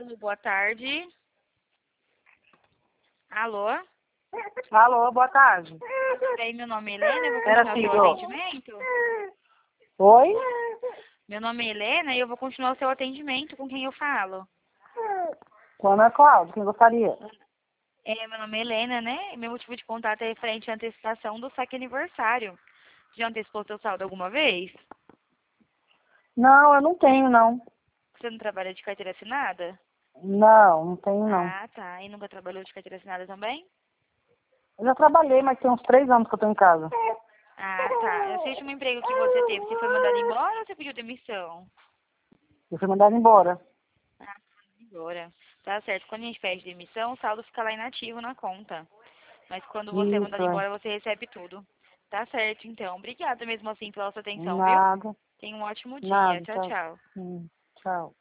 Boa tarde. Alô? Alô, boa tarde. Tudo bem? Meu nome é Helena, eu vou Era continuar o seu filho. atendimento. Oi? Meu nome é Helena e eu vou continuar o seu atendimento. Com quem eu falo? Com Ana Cláudia, quem gostaria? Meu nome é Helena, né? Meu motivo de contato é referente à antecipação do saque aniversário. Já antecipou seu saldo alguma vez? Não, eu não tenho, não. Você não trabalha de carteira assinada? Não tenho, não. Ah, tá. E nunca trabalhou de carteira assinada também? Eu já trabalhei, mas tem uns 3 anos que eu tô em casa. Ah, tá. Esse último emprego que você teve, você foi mandado embora ou você pediu demissão? Eu fui mandada embora. Ah, agora. Tá certo. Quando a gente pede demissão, o saldo fica lá inativo na conta. Mas quando você é Isso, mandado é. embora, você recebe tudo. Tá certo, então. Obrigada mesmo assim pela sua atenção, viu? Nada, Tenha um ótimo dia. nada. Tchau, Tchau. tchau. Tchau.